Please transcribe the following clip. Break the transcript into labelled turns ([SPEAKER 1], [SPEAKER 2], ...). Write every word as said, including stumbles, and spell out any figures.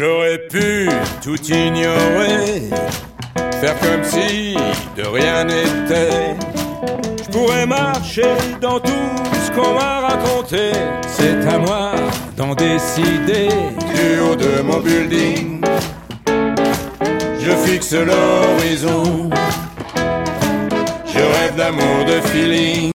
[SPEAKER 1] J'aurais pu tout ignorer, faire comme si de rien n'était. Je pourrais marcher dans tout ce qu'on m'a raconté. C'est à moi d'en décider. Du haut de mon building, je fixe l'horizon. Je rêve d'amour, de feeling.